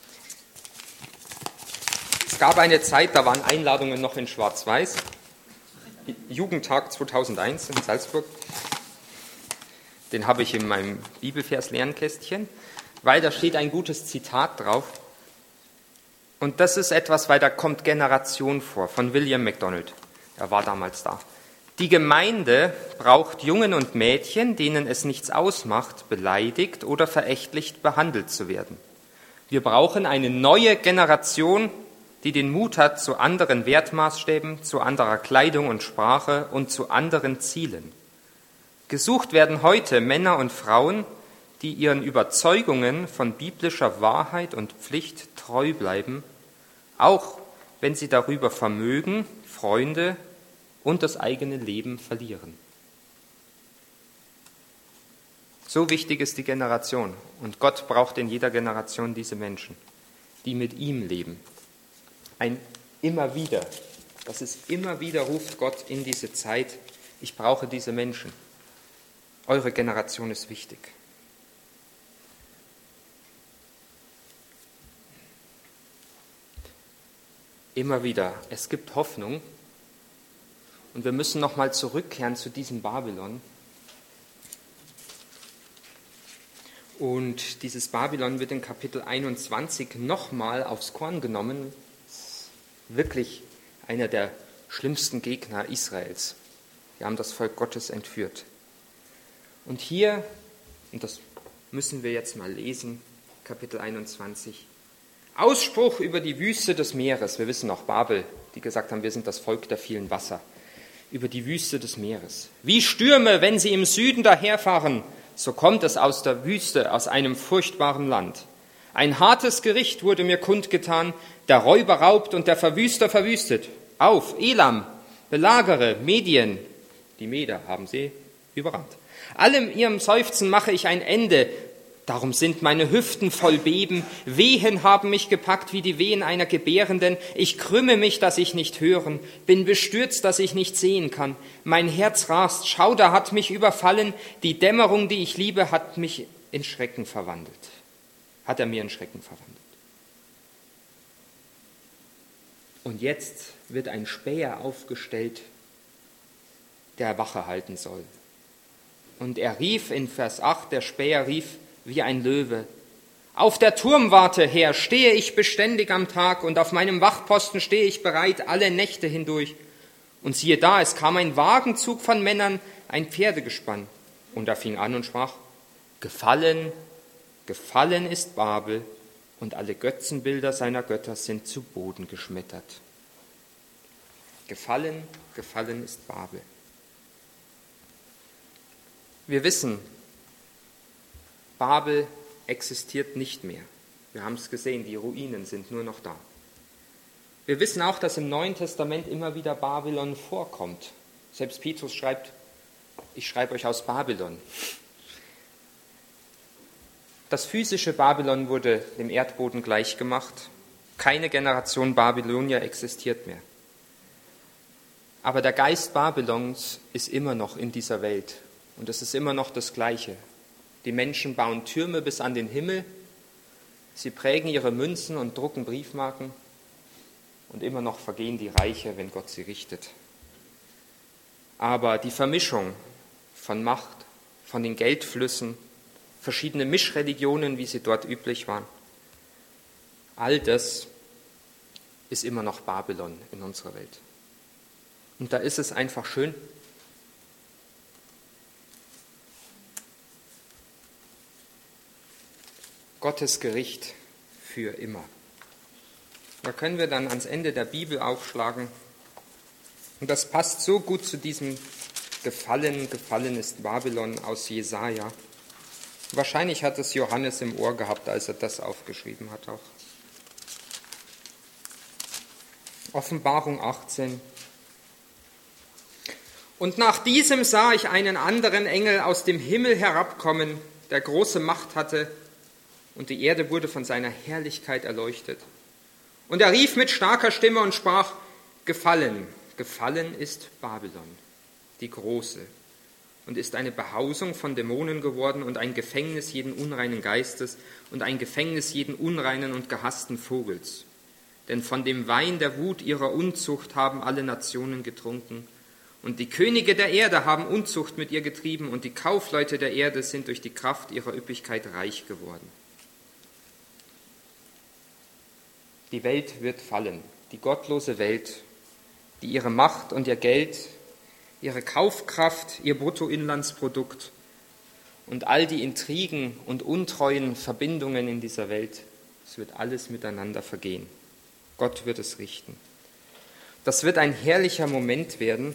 Es gab eine Zeit, da waren Einladungen noch in Schwarz-Weiß. Jugendtag 2001 in Salzburg. Den habe ich in meinem Bibelvers-Lernkästchen, weil da steht ein gutes Zitat drauf. Und das ist etwas, weil da kommt Generation vor, von William MacDonald. Er war damals da. Die Gemeinde braucht Jungen und Mädchen, denen es nichts ausmacht, beleidigt oder verächtlich behandelt zu werden. Wir brauchen eine neue Generation, die den Mut hat zu anderen Wertmaßstäben, zu anderer Kleidung und Sprache und zu anderen Zielen. Gesucht werden heute Männer und Frauen, die ihren Überzeugungen von biblischer Wahrheit und Pflicht treu bleiben, auch wenn sie darüber Vermögen, Freunde und das eigene Leben verlieren. So wichtig ist die Generation. Und Gott braucht in jeder Generation diese Menschen, die mit ihm leben. Ein immer wieder, das ist immer wieder, ruft Gott in diese Zeit, ich brauche diese Menschen. Eure Generation ist wichtig. Immer wieder, es gibt Hoffnung und wir müssen nochmal zurückkehren zu diesem Babylon. Und dieses Babylon wird in Kapitel 21 nochmal aufs Korn genommen. Wirklich einer der schlimmsten Gegner Israels. Die haben das Volk Gottes entführt. Und hier, und das müssen wir jetzt mal lesen, Kapitel 21, Ausspruch über die Wüste des Meeres. Wir wissen auch Babel, die gesagt haben, wir sind das Volk der vielen Wasser. Über die Wüste des Meeres. Wie Stürme, wenn sie im Süden daherfahren, so kommt es aus der Wüste, aus einem furchtbaren Land. Ein hartes Gericht wurde mir kundgetan, der Räuber raubt und der Verwüster verwüstet. Auf, Elam, belagere, Medien, die Meder haben sie überrannt. Allem ihrem Seufzen mache ich ein Ende, darum sind meine Hüften voll Beben, Wehen haben mich gepackt wie die Wehen einer Gebärenden, ich krümme mich, dass ich nicht hören, bin bestürzt, dass ich nicht sehen kann, mein Herz rast, Schauder hat mich überfallen, die Dämmerung, die ich liebe, hat mich in Schrecken verwandelt. Hat er mir in Schrecken verwandelt. Und jetzt wird ein Späher aufgestellt, der Wache halten soll. Und er rief in Vers 8, der Späher rief wie ein Löwe, auf der Turmwarte her stehe ich beständig am Tag und auf meinem Wachposten stehe ich bereit alle Nächte hindurch. Und siehe da, es kam ein Wagenzug von Männern, ein Pferdegespann. Und er fing an und sprach, gefallen, gefallen ist Babel und alle Götzenbilder seiner Götter sind zu Boden geschmettert. Gefallen, gefallen ist Babel. Wir wissen, Babel existiert nicht mehr. Wir haben es gesehen, die Ruinen sind nur noch da. Wir wissen auch, dass im Neuen Testament immer wieder Babylon vorkommt. Selbst Petrus schreibt, ich schreibe euch aus Babylon. Das physische Babylon wurde dem Erdboden gleichgemacht. Keine Generation Babylonier existiert mehr. Aber der Geist Babylons ist immer noch in dieser Welt. Und es ist immer noch das Gleiche. Die Menschen bauen Türme bis an den Himmel, sie prägen ihre Münzen und drucken Briefmarken und immer noch vergehen die Reiche, wenn Gott sie richtet. Aber die Vermischung von Macht, von den Geldflüssen, verschiedene Mischreligionen, wie sie dort üblich waren, all das ist immer noch Babylon in unserer Welt. Und da ist es einfach schön, Gottes Gericht für immer. Da können wir dann ans Ende der Bibel aufschlagen. Und das passt so gut zu diesem Gefallen, gefallen ist Babylon aus Jesaja. Wahrscheinlich hat es Johannes im Ohr gehabt, als er das aufgeschrieben hat auch. Offenbarung 18. Und nach diesem sah ich einen anderen Engel aus dem Himmel herabkommen, der große Macht hatte, und die Erde wurde von seiner Herrlichkeit erleuchtet. Und er rief mit starker Stimme und sprach, gefallen, Gefallen ist Babylon, die Große, und ist eine Behausung von Dämonen geworden und ein Gefängnis jeden unreinen Geistes und ein Gefängnis jeden unreinen und gehassten Vogels. Denn von dem Wein der Wut ihrer Unzucht haben alle Nationen getrunken. Und die Könige der Erde haben Unzucht mit ihr getrieben, und die Kaufleute der Erde sind durch die Kraft ihrer Üppigkeit reich geworden. Die Welt wird fallen, die gottlose Welt, die ihre Macht und ihr Geld, ihre Kaufkraft, ihr Bruttoinlandsprodukt und all die Intrigen und untreuen Verbindungen in dieser Welt, es wird alles miteinander vergehen. Gott wird es richten. Das wird ein herrlicher Moment werden.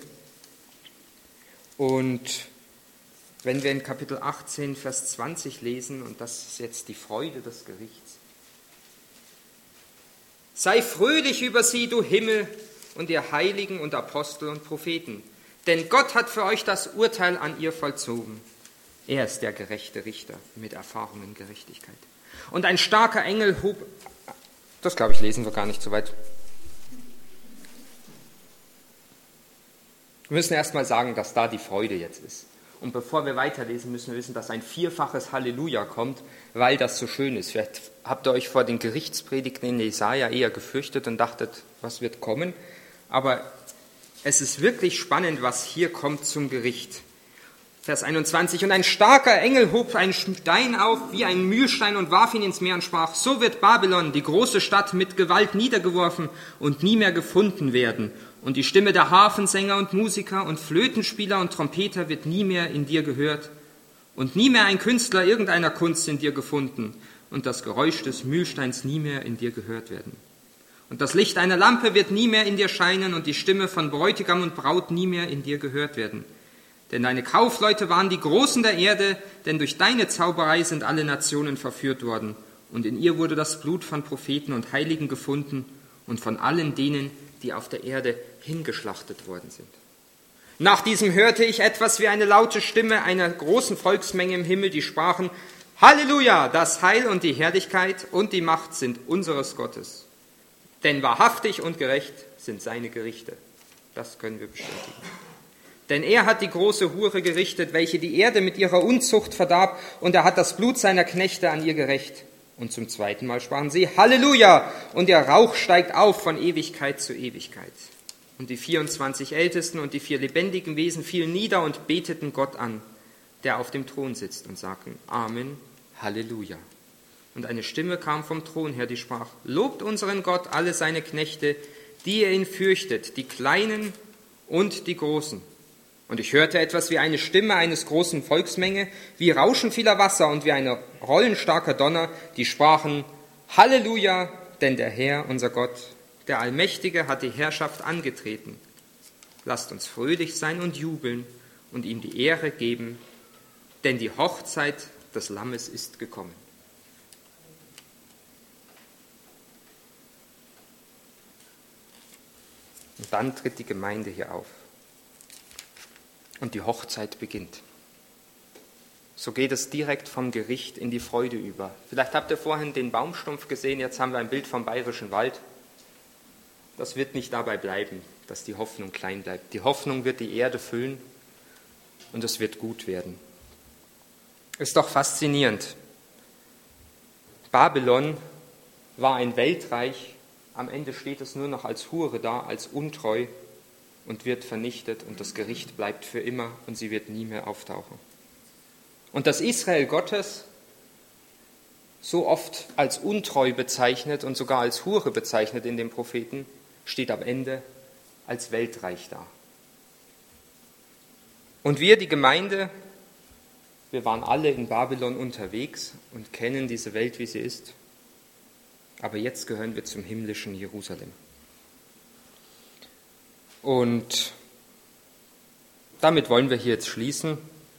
Und wenn wir in Kapitel 18, Vers 20 lesen, und das ist jetzt die Freude des Gerichts: Sei fröhlich über sie, du Himmel, und ihr Heiligen und Apostel und Propheten, denn Gott hat für euch das Urteil an ihr vollzogen. Er ist der gerechte Richter mit Erfahrung in Gerechtigkeit. Und ein starker Engel hob... Das, glaube ich, lesen wir gar nicht so weit. Wir müssen erst mal sagen, dass da die Freude jetzt ist. Und bevor wir weiterlesen, müssen wir wissen, dass ein vierfaches Halleluja kommt, weil das so schön ist. Vielleicht habt ihr euch vor den Gerichtspredigten in Jesaja eher gefürchtet und dachtet, was wird kommen? Aber es ist wirklich spannend, was hier kommt zum Gericht. Vers 21: Und ein starker Engel hob einen Stein auf wie einen Mühlstein und warf ihn ins Meer und sprach: So wird Babylon, die große Stadt, mit Gewalt niedergeworfen und nie mehr gefunden werden. Und die Stimme der Harfensänger und Musiker und Flötenspieler und Trompeter wird nie mehr in dir gehört und nie mehr ein Künstler irgendeiner Kunst in dir gefunden und das Geräusch des Mühlsteins nie mehr in dir gehört werden. Und das Licht einer Lampe wird nie mehr in dir scheinen und die Stimme von Bräutigam und Braut nie mehr in dir gehört werden. Denn deine Kaufleute waren die Großen der Erde, denn durch deine Zauberei sind alle Nationen verführt worden. Und in ihr wurde das Blut von Propheten und Heiligen gefunden und von allen denen, die auf der Erde hingeschlachtet worden sind. Nach diesem hörte ich etwas wie eine laute Stimme einer großen Volksmenge im Himmel, die sprachen: Halleluja, das Heil und die Herrlichkeit und die Macht sind unseres Gottes. Denn wahrhaftig und gerecht sind seine Gerichte. Das können wir bestätigen. Denn er hat die große Hure gerichtet, welche die Erde mit ihrer Unzucht verdarb, und er hat das Blut seiner Knechte an ihr gerächt. Und zum zweiten Mal sprachen sie: Halleluja! Und der Rauch steigt auf von Ewigkeit zu Ewigkeit. Und die 24 Ältesten und die 4 lebendigen Wesen fielen nieder und beteten Gott an, der auf dem Thron sitzt, und sagten: Amen, Halleluja. Und eine Stimme kam vom Thron her, die sprach: Lobt unseren Gott, alle seine Knechte, die ihr ihn fürchtet, die Kleinen und die Großen. Und ich hörte etwas wie eine Stimme eines großen Volksmenge, wie Rauschen vieler Wasser und wie ein rollenstarker Donner, die sprachen: Halleluja, denn der Herr, unser Gott, der Allmächtige, hat die Herrschaft angetreten. Lasst uns fröhlich sein und jubeln und ihm die Ehre geben, denn die Hochzeit des Lammes ist gekommen. Und dann tritt die Gemeinde hier auf. Und die Hochzeit beginnt. So geht es direkt vom Gericht in die Freude über. Vielleicht habt ihr vorhin den Baumstumpf gesehen, jetzt haben wir ein Bild vom Bayerischen Wald. Das wird nicht dabei bleiben, dass die Hoffnung klein bleibt. Die Hoffnung wird die Erde füllen und es wird gut werden. Ist doch faszinierend. Babylon war ein Weltreich, am Ende steht es nur noch als Hure da, als untreu, und wird vernichtet und das Gericht bleibt für immer und sie wird nie mehr auftauchen. Und das Israel Gottes, so oft als untreu bezeichnet und sogar als Hure bezeichnet in den Propheten, steht am Ende als Weltreich da. Und wir, die Gemeinde, wir waren alle in Babylon unterwegs und kennen diese Welt, wie sie ist, aber jetzt gehören wir zum himmlischen Jerusalem. Und damit wollen wir hier jetzt schließen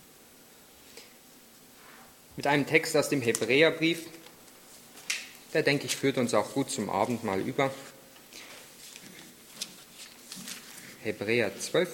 mit einem Text aus dem Hebräerbrief. Der, denke ich, führt uns auch gut zum Abendmahl über. Hebräer 12.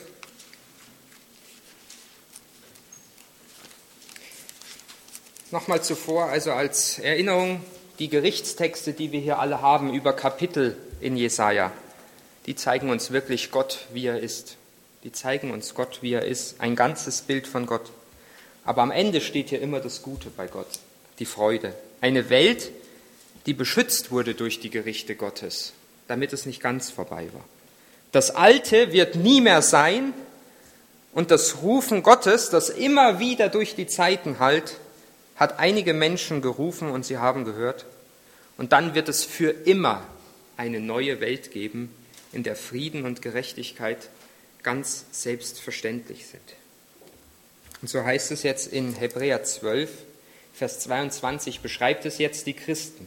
Nochmal zuvor, also als Erinnerung, die Gerichtstexte, die wir hier alle haben über Kapitel in Jesaja. die zeigen uns wirklich Gott, wie er ist. Die zeigen uns Gott, wie er ist, ein ganzes Bild von Gott. Aber am Ende steht hier immer das Gute bei Gott, die Freude. Eine Welt, die beschützt wurde durch die Gerichte Gottes, damit es nicht ganz vorbei war. Das Alte wird nie mehr sein und das Rufen Gottes, das immer wieder durch die Zeiten hallt, hat einige Menschen gerufen und sie haben gehört. Und dann wird es für immer eine neue Welt geben, in der Frieden und Gerechtigkeit ganz selbstverständlich sind. Und so heißt es jetzt in Hebräer 12, Vers 22, beschreibt es jetzt die Christen.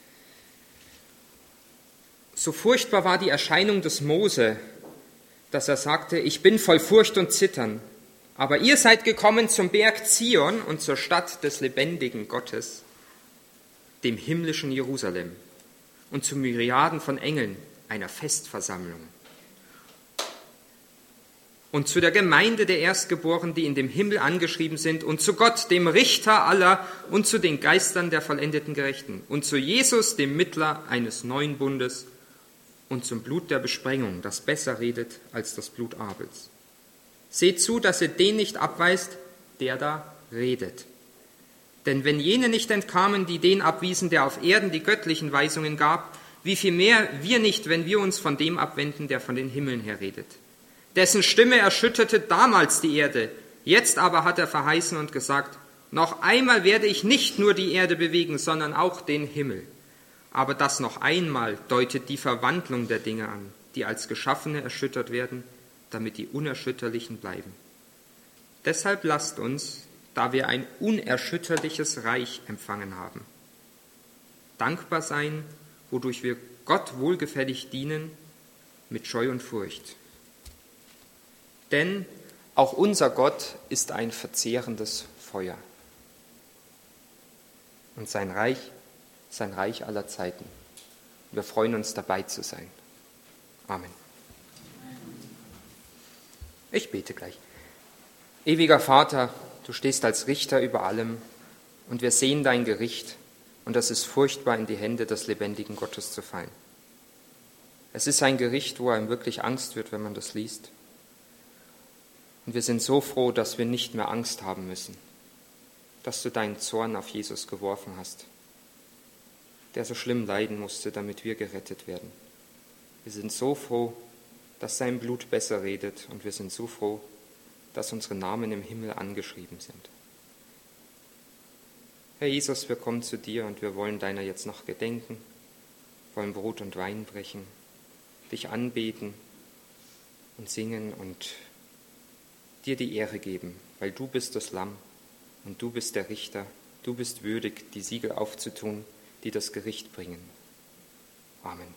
So furchtbar war die Erscheinung des Mose, dass er sagte, ich bin voll Furcht und Zittern. Aber ihr seid gekommen zum Berg Zion und zur Stadt des lebendigen Gottes, dem himmlischen Jerusalem, und zu Myriaden von Engeln, einer Festversammlung. Und zu der Gemeinde der Erstgeborenen, die in dem Himmel angeschrieben sind, und zu Gott, dem Richter aller, und zu den Geistern der vollendeten Gerechten, und zu Jesus, dem Mittler eines neuen Bundes, und zum Blut der Besprengung, das besser redet als das Blut Abels. Seht zu, dass ihr den nicht abweist, der da redet. Denn wenn jene nicht entkamen, die den abwiesen, der auf Erden die göttlichen Weisungen gab, wie viel mehr wir nicht, wenn wir uns von dem abwenden, der von den Himmeln her redet. Dessen Stimme erschütterte damals die Erde, jetzt aber hat er verheißen und gesagt, noch einmal werde ich nicht nur die Erde bewegen, sondern auch den Himmel. Aber das noch einmal deutet die Verwandlung der Dinge an, die als Geschaffene erschüttert werden, damit die Unerschütterlichen bleiben. Deshalb lasst uns, da wir ein unerschütterliches Reich empfangen haben, dankbar sein, wodurch wir Gott wohlgefällig dienen, mit Scheu und Furcht. Denn auch unser Gott ist ein verzehrendes Feuer. Und sein Reich aller Zeiten. Wir freuen uns, dabei zu sein. Amen. Ich bete gleich. Ewiger Vater, du stehst als Richter über allem und wir sehen dein Gericht und es ist furchtbar, in die Hände des lebendigen Gottes zu fallen. Es ist ein Gericht, wo einem wirklich Angst wird, wenn man das liest. Und wir sind so froh, dass wir nicht mehr Angst haben müssen, dass du deinen Zorn auf Jesus geworfen hast, der so schlimm leiden musste, damit wir gerettet werden. Wir sind so froh, dass sein Blut besser redet und wir sind so froh, dass unsere Namen im Himmel angeschrieben sind. Herr Jesus, wir kommen zu dir und wir wollen deiner jetzt noch gedenken, wollen Brot und Wein brechen, dich anbeten und singen und dir die Ehre geben, weil du bist das Lamm und du bist der Richter, du bist würdig, die Siegel aufzutun, die das Gericht bringen. Amen.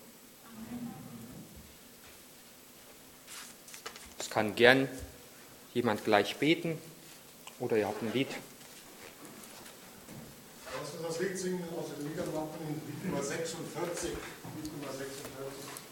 Es kann gern jemand gleich beten oder ihr habt ein Lied. Lass uns das Lied singen aus den Liedermappen in Lied Nummer 46. Lied Nummer 46.